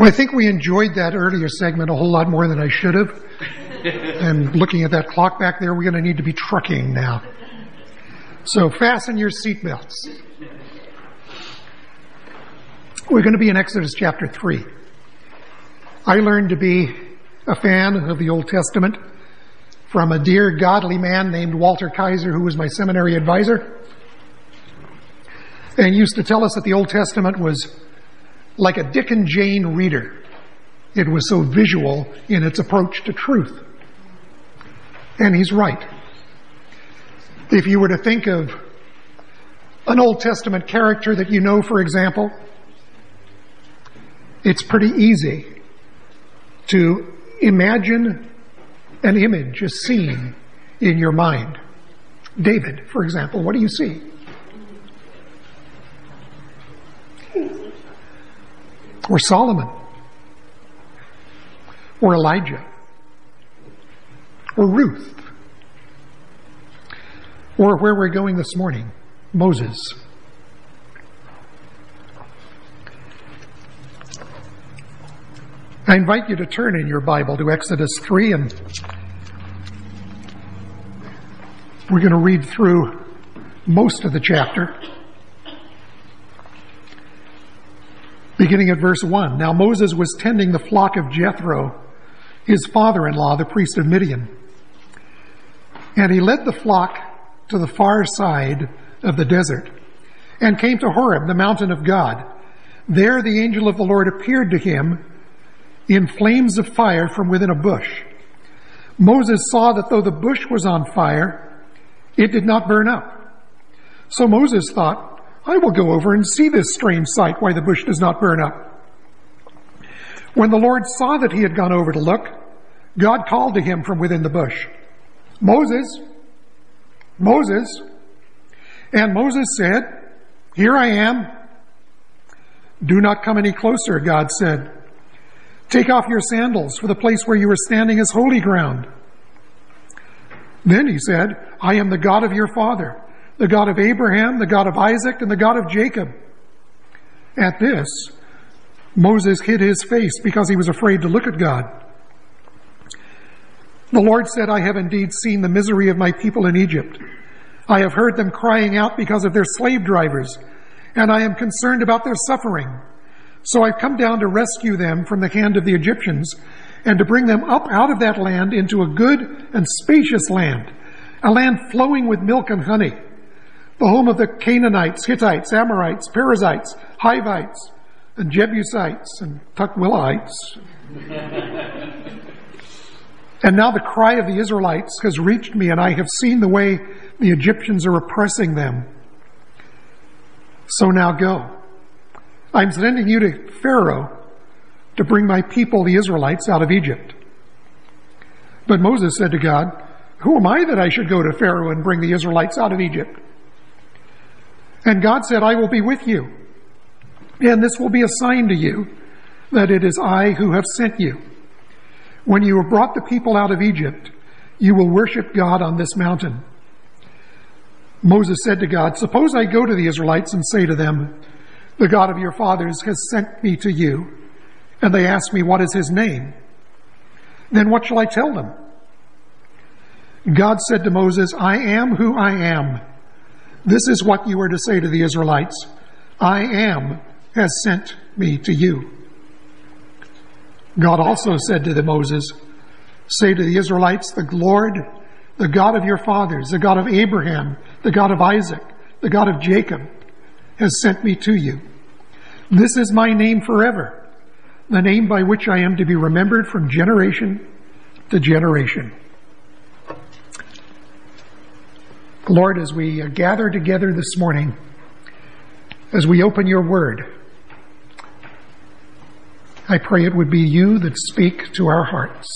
Well, I think we enjoyed that earlier segment a whole lot more than I should have. And looking at that clock back there, we're going to need to be trucking now. So fasten your seatbelts. We're going to be in Exodus chapter 3. I learned to be a fan of the Old Testament from a dear godly man named Walter Kaiser, who was my seminary advisor, and used to tell us that the Old Testament was like a Dick and Jane reader. It was so visual in its approach to truth. And he's right. If you were to think of an Old Testament character that you know, for example, it's pretty easy to imagine an image, a scene in your mind. David, for example, what do you see? Or Solomon, or Elijah, or Ruth, or where we're going this morning, Moses. I invite you to turn in your Bible to Exodus 3, and we're going to read through most of the chapter. Beginning at verse 1. Now Moses was tending the flock of Jethro, his father-in-law, the priest of Midian. And he led the flock to the far side of the desert and came to Horeb, the mountain of God. There the angel of the Lord appeared to him in flames of fire from within a bush. Moses saw that though the bush was on fire, it did not burn up. So Moses thought, I will go over and see this strange sight, why the bush does not burn up. When the Lord saw that he had gone over to look, God called to him from within the bush, Moses, Moses. And Moses said, Here I am. Do not come any closer, God said. Take off your sandals, for the place where you are standing is holy ground. Then he said, I am the God of your father, the God of Abraham, the God of Isaac, and the God of Jacob. At this, Moses hid his face because he was afraid to look at God. The Lord said, I have indeed seen the misery of my people in Egypt. I have heard them crying out because of their slave drivers, and I am concerned about their suffering. So I've come down to rescue them from the hand of the Egyptians and to bring them up out of that land into a good and spacious land, a land flowing with milk and honey, the home of the Canaanites, Hittites, Amorites, Perizzites, Hivites, and Jebusites, and Tukwilites. And now the cry of the Israelites has reached me, and I have seen the way the Egyptians are oppressing them. So now go. I'm sending you to Pharaoh to bring my people, the Israelites, out of Egypt. But Moses said to God, Who am I that I should go to Pharaoh and bring the Israelites out of Egypt? And God said, I will be with you, and this will be a sign to you that it is I who have sent you. When you have brought the people out of Egypt, you will worship God on this mountain. Moses said to God, Suppose I go to the Israelites and say to them, The God of your fathers has sent me to you, and they ask me, What is his name? Then what shall I tell them? God said to Moses, I am who I am. This is what you are to say to the Israelites. I am has sent me to you. God also said to Moses, Say to the Israelites, The Lord, the God of your fathers, the God of Abraham, the God of Isaac, the God of Jacob, has sent me to you. This is my name forever, the name by which I am to be remembered from generation to generation. Lord, as we gather together this morning, as we open your word, I pray it would be you that speak to our hearts.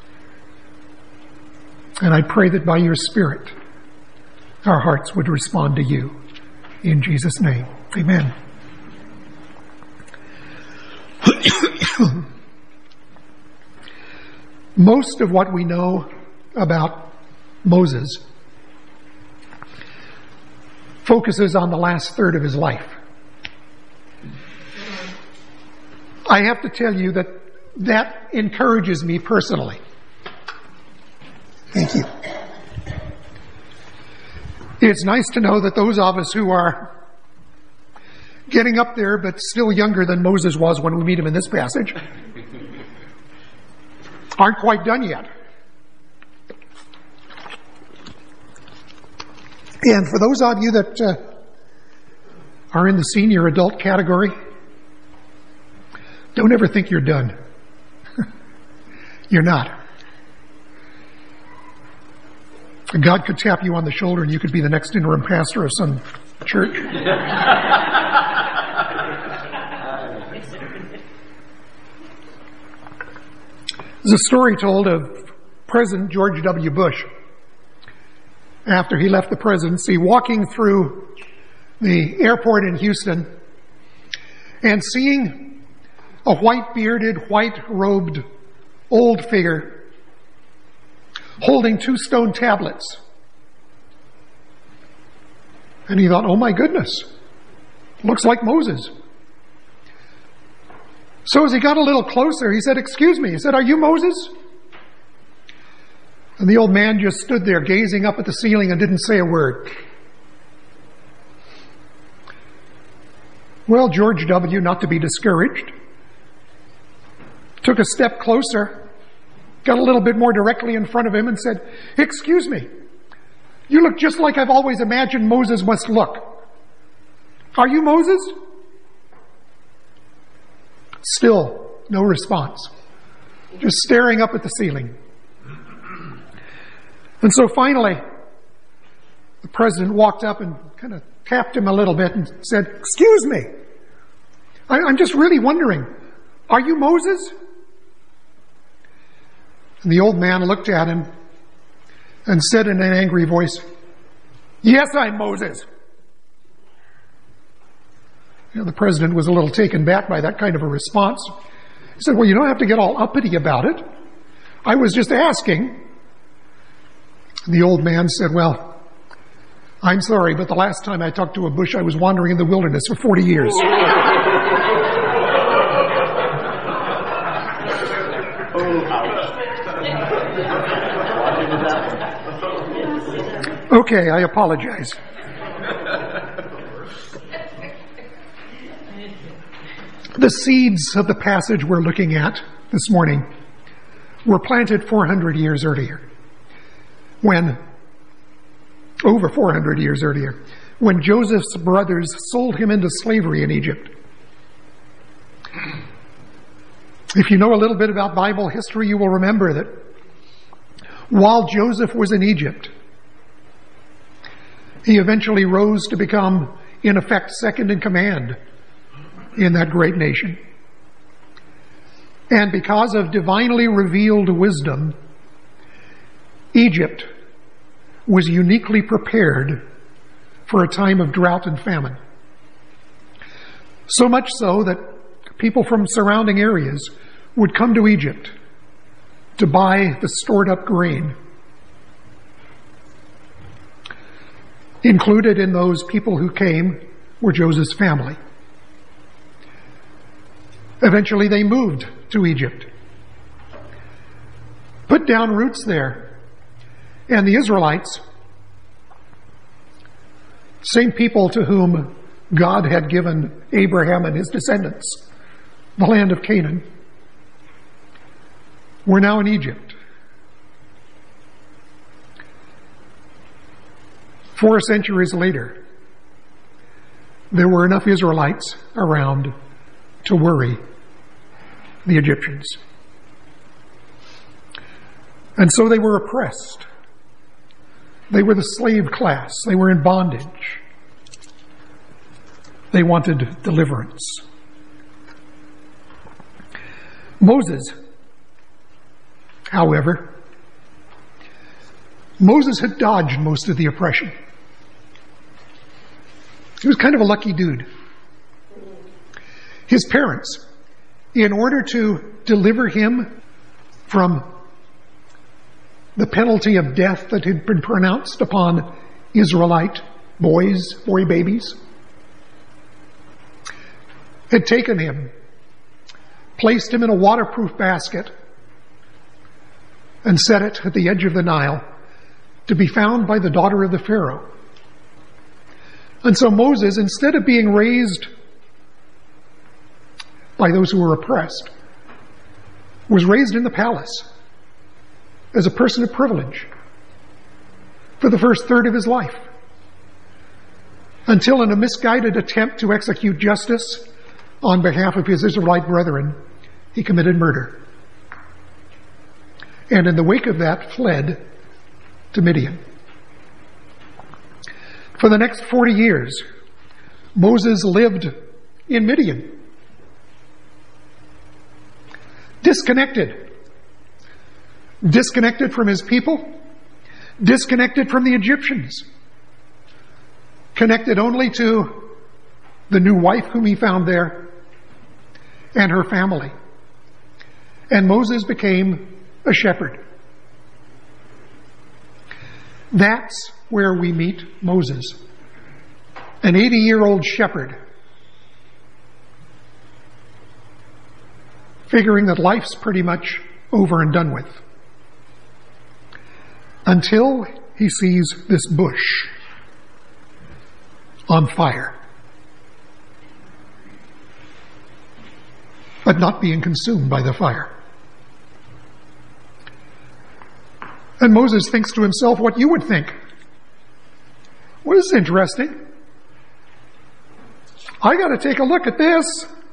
And I pray that by your Spirit, our hearts would respond to you. In Jesus' name, amen. Most of what we know about Moses focuses on the last third of his life. I have to tell you that encourages me personally. Thank you. It's nice to know that those of us who are getting up there but still younger than Moses was when we meet him in this passage aren't quite done yet. And for those of you that are in the senior adult category, don't ever think you're done. You're not. God could tap you on the shoulder and you could be the next interim pastor of some church. There's a story told of President George W. Bush after he left the presidency, walking through the airport in Houston and seeing a white-bearded, white-robed old figure holding 2 stone tablets. And he thought, oh my goodness, looks like Moses. So as he got a little closer, he said, excuse me. He said, are you Moses? And the old man just stood there gazing up at the ceiling and didn't say a word. Well, George W., not to be discouraged, took a step closer, got a little bit more directly in front of him and said, excuse me, you look just like I've always imagined Moses must look. Are you Moses? Still, no response. Just staring up at the ceiling. And so finally, the president walked up and kind of tapped him a little bit and said, excuse me, I'm just really wondering, are you Moses? And the old man looked at him and said in an angry voice, yes, I'm Moses. The president was a little taken back by that kind of a response. He said, well, you don't have to get all uppity about it. I was just asking. And the old man said, well, I'm sorry, but the last time I talked to a bush, I was wandering in the wilderness for 40 years. Okay, I apologize. The seeds of the passage we're looking at this morning were planted 400 years earlier, over 400 years earlier, when Joseph's brothers sold him into slavery in Egypt. If you know a little bit about Bible history, you will remember that while Joseph was in Egypt, he eventually rose to become, in effect, second in command in that great nation. And because of divinely revealed wisdom, Egypt was uniquely prepared for a time of drought and famine. So much so that people from surrounding areas would come to Egypt to buy the stored up grain. Included in those people who came were Joseph's family. Eventually they moved to Egypt, put down roots there, and the Israelites, same people to whom God had given Abraham and his descendants the land of Canaan, were now in Egypt. 4 centuries later, there were enough Israelites around to worry the Egyptians. And so they were oppressed. They were the slave class. They were in bondage. They wanted deliverance. Moses, however, Moses had dodged most of the oppression. He was kind of a lucky dude. His parents, in order to deliver him from the penalty of death that had been pronounced upon Israelite boy babies, had taken him placed him in a waterproof basket, and set it at the edge of the Nile to be found by the daughter of the Pharaoh. And so Moses, instead of being raised by those who were oppressed, was raised in the palace as a person of privilege for the first third of his life, until in a misguided attempt to execute justice on behalf of his Israelite brethren, he committed murder. And in the wake of that, fled to Midian. For the next 40 years, Moses lived in Midian, disconnected from his people, disconnected from the Egyptians, connected only to the new wife whom he found there and her family. And Moses became a shepherd. That's where we meet Moses, an 80-year-old shepherd, figuring that life's pretty much over and done with, until he sees this bush on fire, but not being consumed by the fire. And Moses thinks to himself what you would think. Well, this is interesting. I got to take a look at this.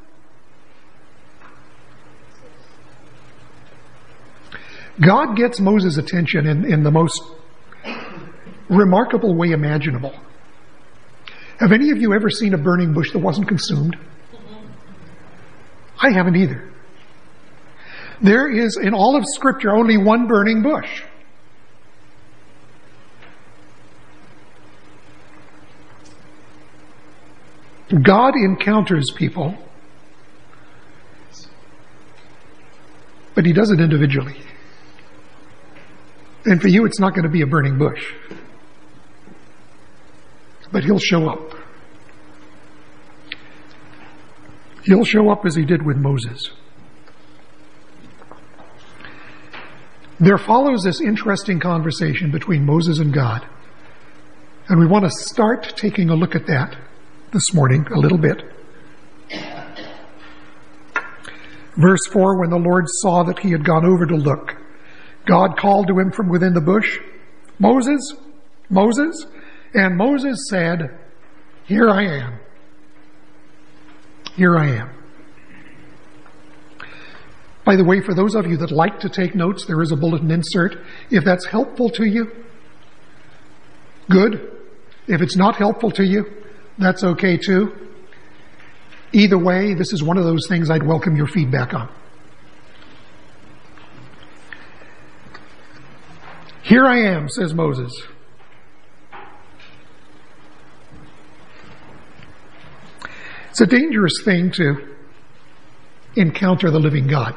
God gets Moses' attention in the most remarkable way imaginable. Have any of you ever seen a burning bush that wasn't consumed? I haven't either. There is in all of Scripture only one burning bush. God encounters people, but he does it individually. And for you, it's not going to be a burning bush. But he'll show up. He'll show up as he did with Moses. There follows this interesting conversation between Moses and God. And we want to start taking a look at that this morning a little bit. Verse 4, when the Lord saw that he had gone over to look, God called to him from within the bush, Moses, Moses. And Moses said, here I am. Here I am. By the way, for those of you that like to take notes, there is a bulletin insert. If that's helpful to you, good. If it's not helpful to you, that's okay too. Either way, this is one of those things I'd welcome your feedback on. Here I am, says Moses. It's a dangerous thing to encounter the living God.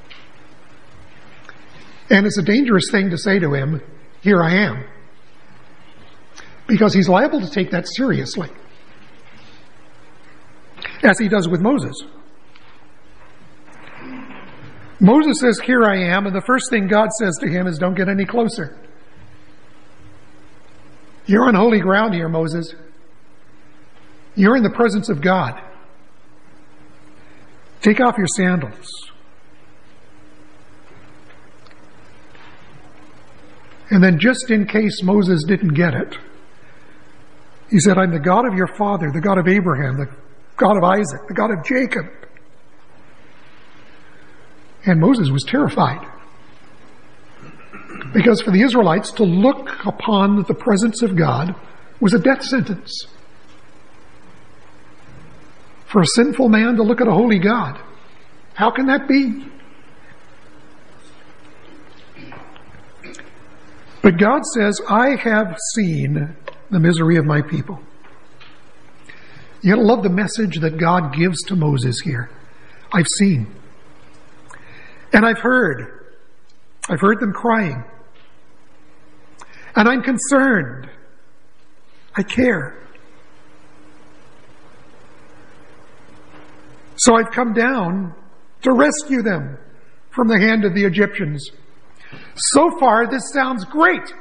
And it's a dangerous thing to say to him, here I am. Because he's liable to take that seriously. As he does with Moses. Moses says, here I am, and the first thing God says to him is, don't get any closer. You're on holy ground here, Moses. You're in the presence of God. Take off your sandals. And then just in case Moses didn't get it, he said, I'm the God of your father, the God of Abraham, the God of Isaac, the God of Jacob. And Moses was terrified. Because for the Israelites to look upon the presence of God was a death sentence. For a sinful man to look at a holy God. How can that be? But God says, I have seen the misery of my people. You gotta love the message that God gives to Moses here. I've seen. And I've heard. I've heard them crying. And I'm concerned. I care. So I've come down to rescue them from the hand of the Egyptians. So far, this sounds great.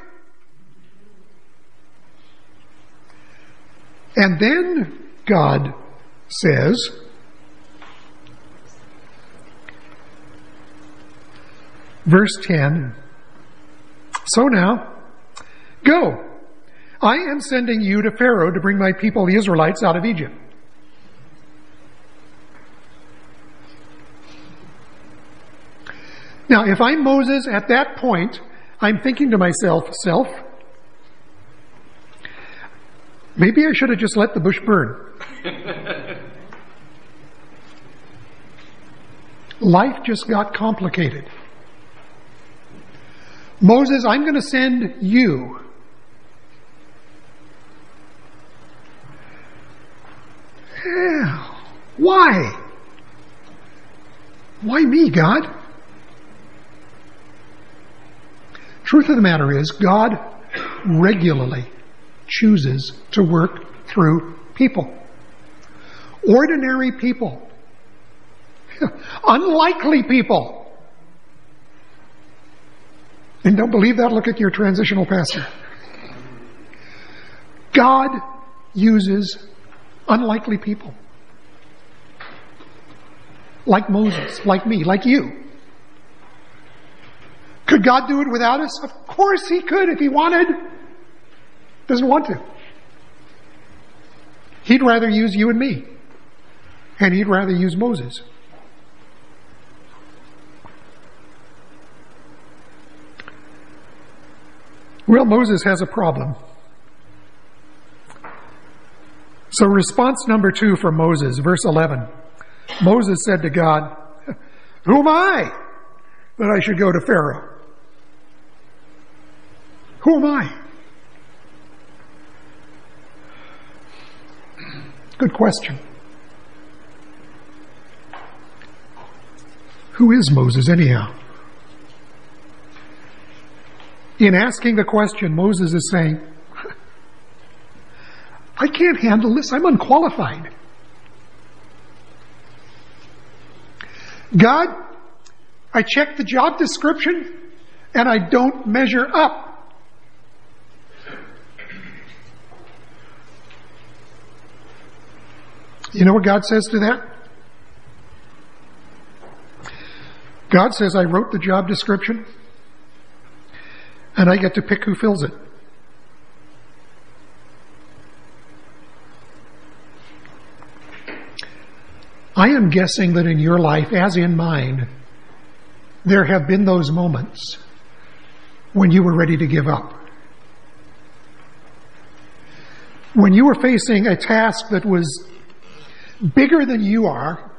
And then God says, verse 10, "So now, go. I am sending you to Pharaoh to bring my people, the Israelites, out of Egypt." Now, if I'm Moses at that point, I'm thinking to myself, maybe I should have just let the bush burn. Life just got complicated. Moses, I'm going to send you. Why? Why me, God? Truth of the matter is, God regularly chooses to work through people. Ordinary people. Unlikely people. And don't believe that? Look at your transitional pastor. God uses unlikely people. Like Moses, like me, like you. Could God do it without us? Of course He could if He wanted. Doesn't want to. He'd rather use you and me. And He'd rather use Moses. Well, Moses has a problem. So response number 2 from Moses, verse 11. Moses said to God, "Who am I that I should go to Pharaoh? Who am I?" Good question. Who is Moses anyhow? In asking the question, Moses is saying, I can't handle this. I'm unqualified. God, I checked the job description and I don't measure up. You know what God says to that? God says, I wrote the job description and I get to pick who fills it. I am guessing that in your life, as in mine, there have been those moments when you were ready to give up. When you were facing a task that was bigger than you are,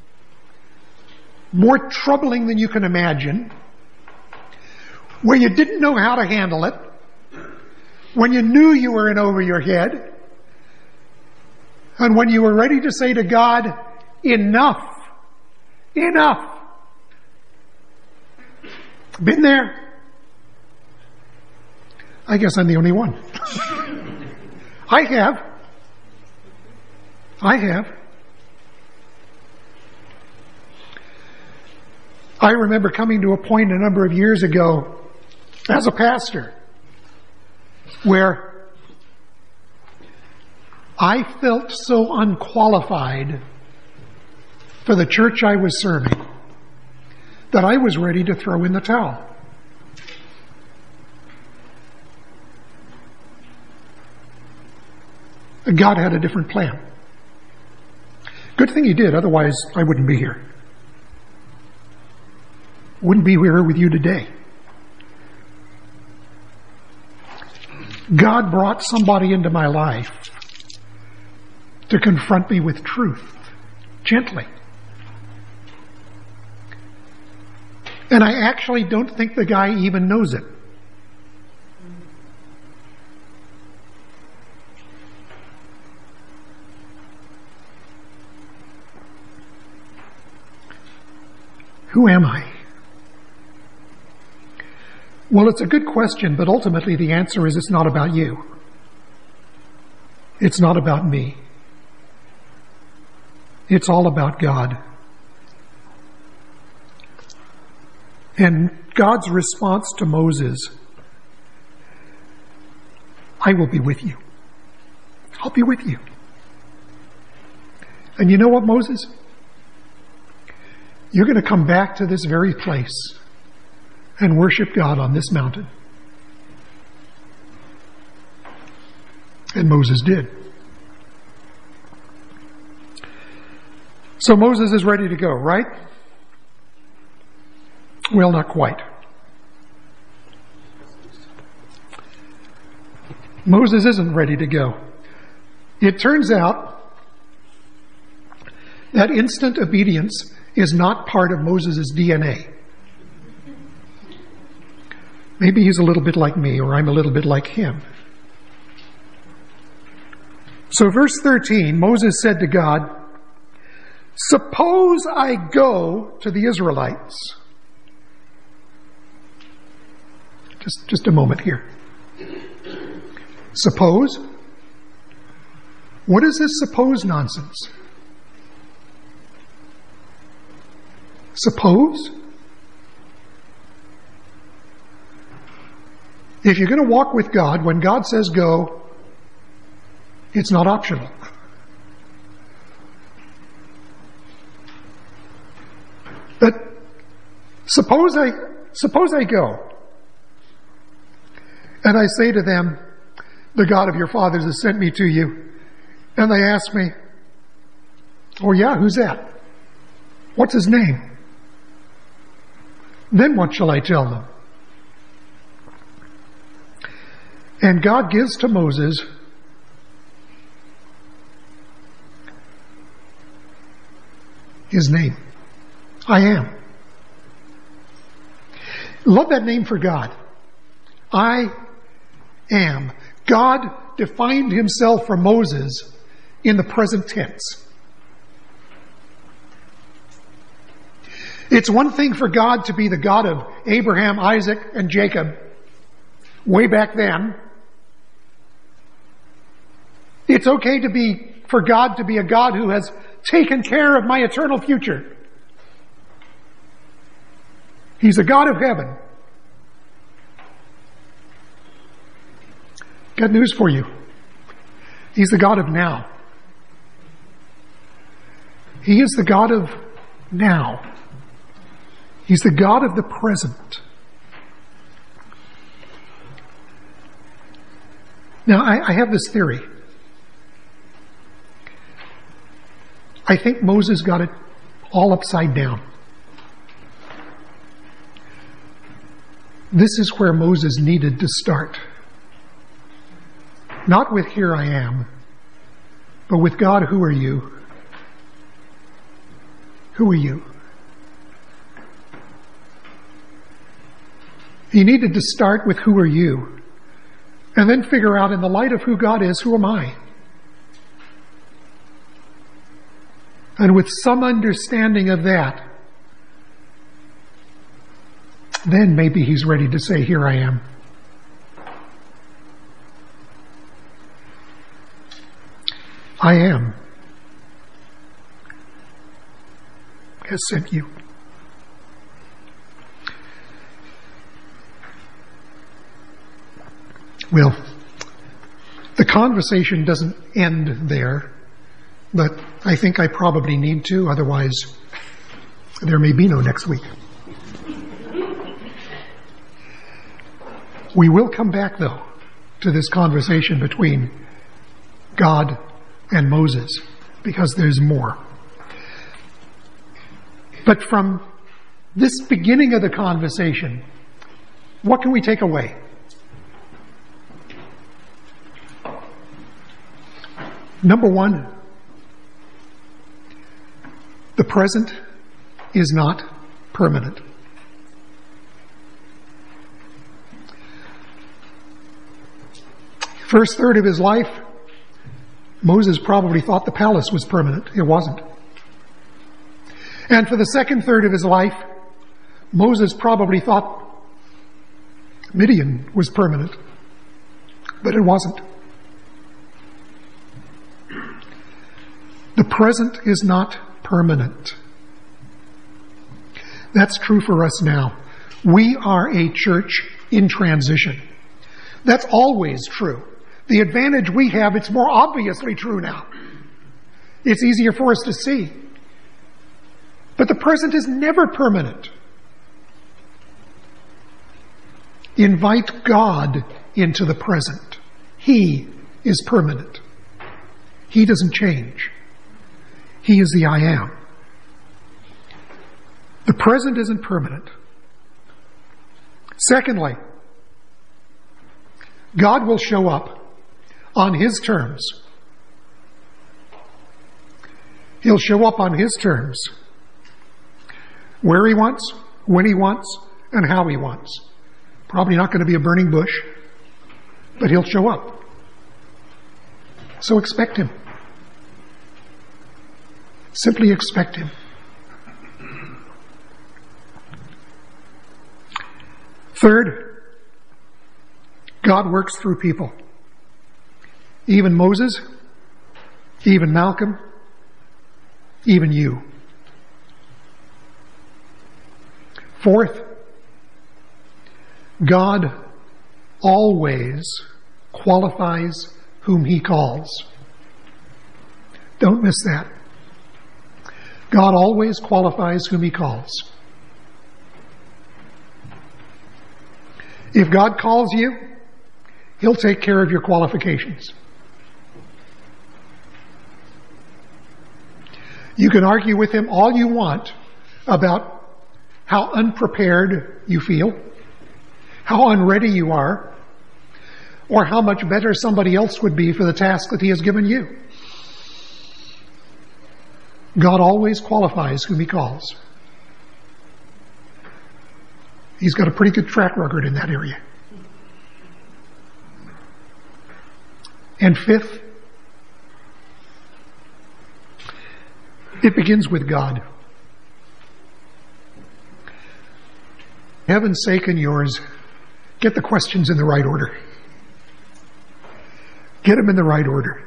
more troubling than you can imagine, where you didn't know how to handle it, when you knew you were in over your head, and when you were ready to say to God, enough. Enough. Been there. I guess I'm the only one. I have. I remember coming to a point a number of years ago as a pastor where I felt so unqualified for the church I was serving that I was ready to throw in the towel. God had a different plan. Good thing He did, otherwise I wouldn't be here. Wouldn't be here with you today. God brought somebody into my life to confront me with truth, gently. And I actually don't think the guy even knows it. Who am I? Well, it's a good question, but ultimately the answer is it's not about you. It's not about me. It's all about God. And God's response to Moses, I will be with you. I'll be with you. And you know what, Moses? You're going to come back to this very place and worship God on this mountain. And Moses did. So Moses is ready to go, right? Well, not quite. Moses isn't ready to go. It turns out that instant obedience is not part of Moses' DNA. Maybe he's a little bit like me, or I'm a little bit like him. So verse 13, Moses said to God, suppose I go to the Israelites. Just a moment here. Suppose? What is this suppose nonsense? Suppose? If you're going to walk with God, when God says go, it's not optional. But suppose I go, and I say to them, the God of your fathers has sent me to you, and they ask me, oh yeah, who's that? What's his name? Then what shall I tell them? And God gives to Moses his name. I am. Love that name for God. I am. God defined himself for Moses in the present tense. It's one thing for God to be the God of Abraham, Isaac, and Jacob way back then. It's okay for God to be a God who has taken care of my eternal future. He's a God of heaven. Got news for you. He's the God of now. He is the God of now. He's the God of the present. Now, I have this theory. I think Moses got it all upside down. This is where Moses needed to start. Not with here I am, but with God, who are you? Who are you? He needed to start with who are you, and then figure out in the light of who God is, who am I? And with some understanding of that, then maybe he's ready to say, here I am. I am has sent you. Well, the conversation doesn't end there, but I think I probably need to, otherwise there may be no next week. We will come back, though, to this conversation between God and Moses, because there's more. But from this beginning of the conversation, what can we take away? Number one, the present is not permanent. First third of his life, Moses probably thought the palace was permanent. It wasn't. And for the second third of his life, Moses probably thought Midian was permanent. But it wasn't. The present is not permanent. That's true for us now. We are a church in transition. That's always true. The advantage we have, it's more obviously true now. It's easier for us to see. But the present is never permanent. Invite God into the present. He is permanent. He doesn't change. He is the I am. The present isn't permanent. Secondly, God will show up on His terms. He'll show up on His terms. Where He wants, when He wants, and how He wants. Probably not going to be a burning bush, but He'll show up. So expect Him. Simply expect Him. Third, God works through people. Even Moses, even Malcolm, even you. Fourth, God always qualifies whom He calls. Don't miss that. God always qualifies whom He calls. If God calls you, He'll take care of your qualifications. You can argue with Him all you want about how unprepared you feel, how unready you are, or how much better somebody else would be for the task that He has given you. God always qualifies whom He calls. He's got a pretty good track record in that area. And fifth, it begins with God. Heaven's sake and yours, get the questions in the right order. Get them in the right order.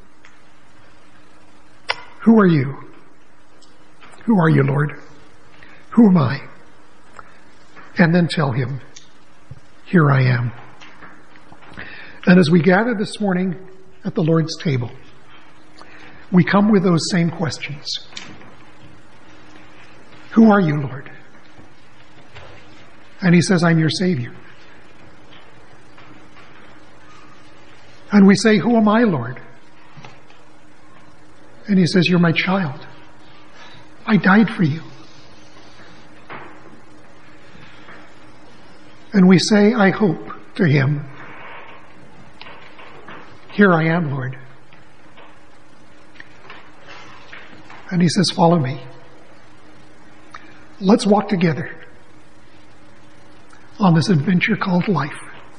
Who are you? Who are you, Lord? Who am I? And then tell Him, here I am. And as we gather this morning at the Lord's table, we come with those same questions. Who are you, Lord? And He says, I'm your Savior. And we say, who am I, Lord? And He says, you're my child. I died for you. And we say, I hope, to Him, here I am, Lord. And He says, follow me. Let's walk together on this adventure called life.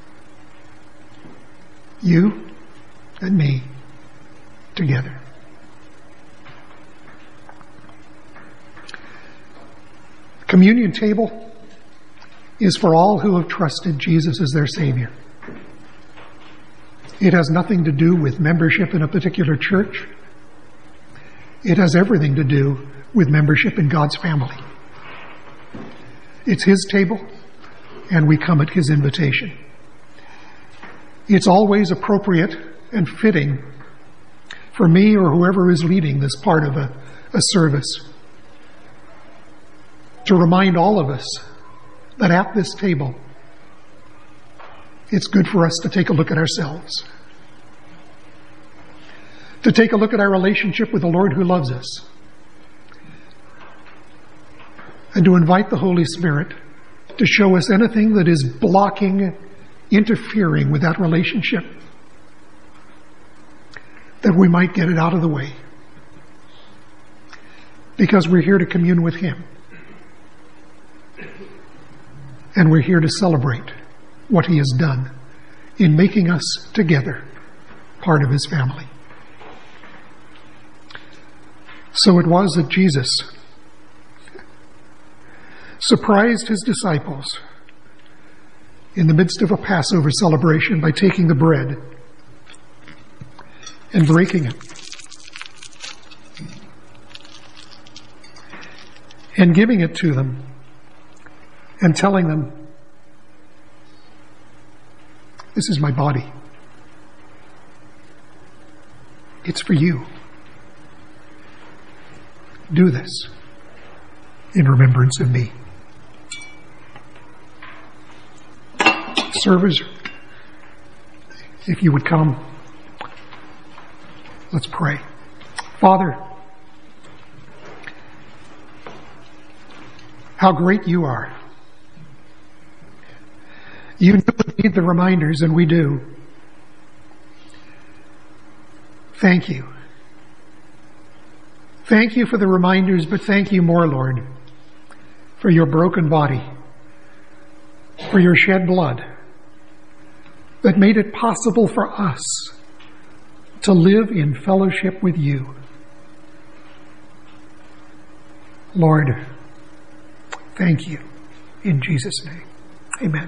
You and me together. Communion table is for all who have trusted Jesus as their Savior. It has nothing to do with membership in a particular church. It has everything to do with membership in God's family. It's His table, and we come at His invitation. It's always appropriate and fitting for me or whoever is leading this part of a service to remind all of us that at this table, it's good for us to take a look at ourselves, to take a look at our relationship with the Lord who loves us, and to invite the Holy Spirit to show us anything that is blocking, interfering with that relationship, that we might get it out of the way, because we're here to commune with Him. And we're here to celebrate what He has done in making us together part of His family. So it was that Jesus surprised His disciples in the midst of a Passover celebration by taking the bread and breaking it and giving it to them and telling them, this is my body. It's for you. Do this in remembrance of me. Servers, if you would come, let's pray. Father, how great you are. You need the reminders, and we do. Thank you. Thank you for the reminders, but thank you more, Lord, for your broken body, for your shed blood that made it possible for us to live in fellowship with you. Lord, thank you. In Jesus' name, amen.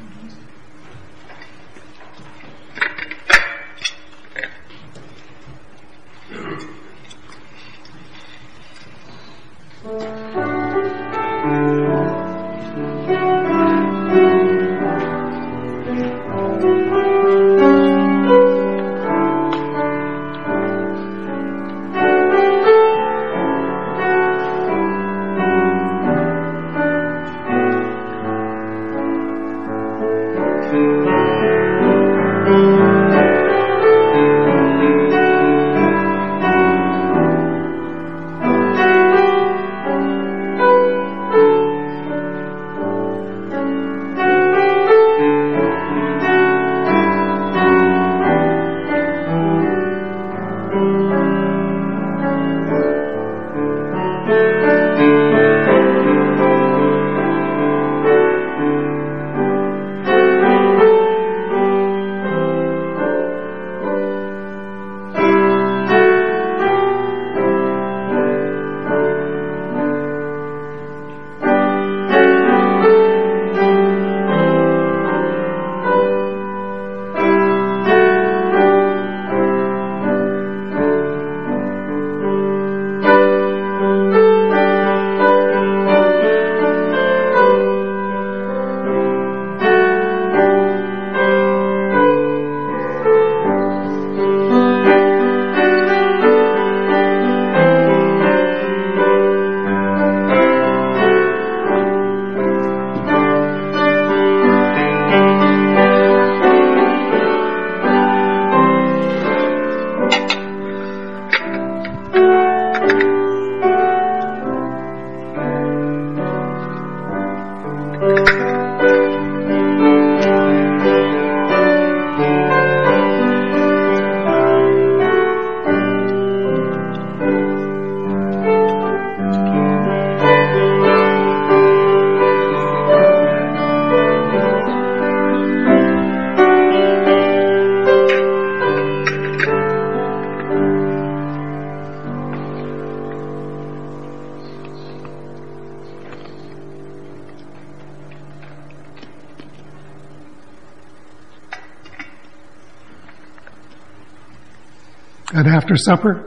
And after supper,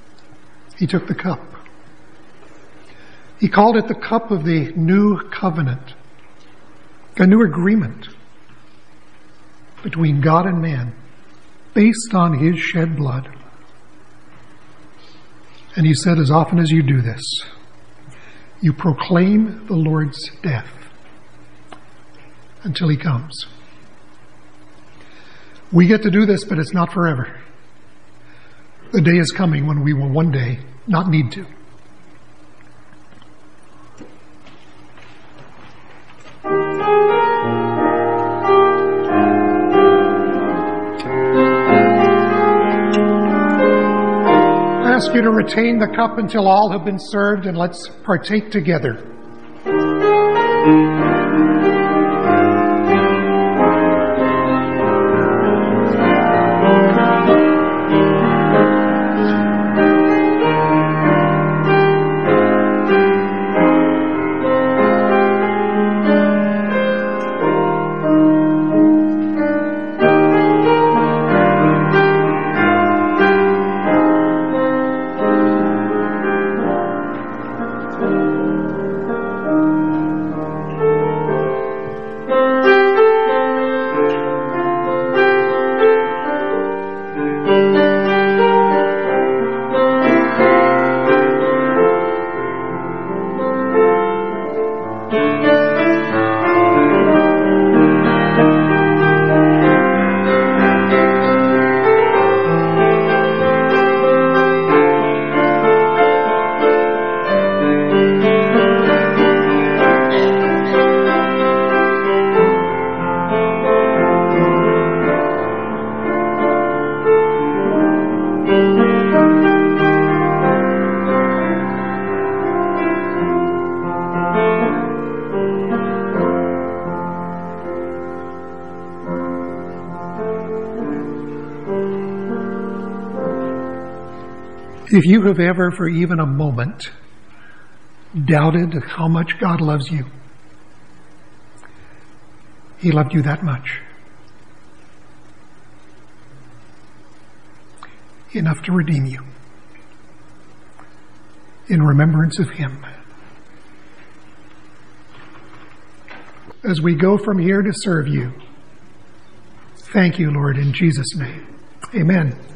he took the cup. He called it the cup of the new covenant, a new agreement between God and man based on his shed blood. And he said, as often as you do this, you proclaim the Lord's death until he comes. We get to do this, but it's not forever. The day is coming when we will one day not need to. I ask you to retain the cup until all have been served, and let's partake together. If you have ever for even a moment doubted how much God loves you, He loved you that much. Enough to redeem you in remembrance of Him. As we go from here to serve you, thank you, Lord, in Jesus' name. Amen.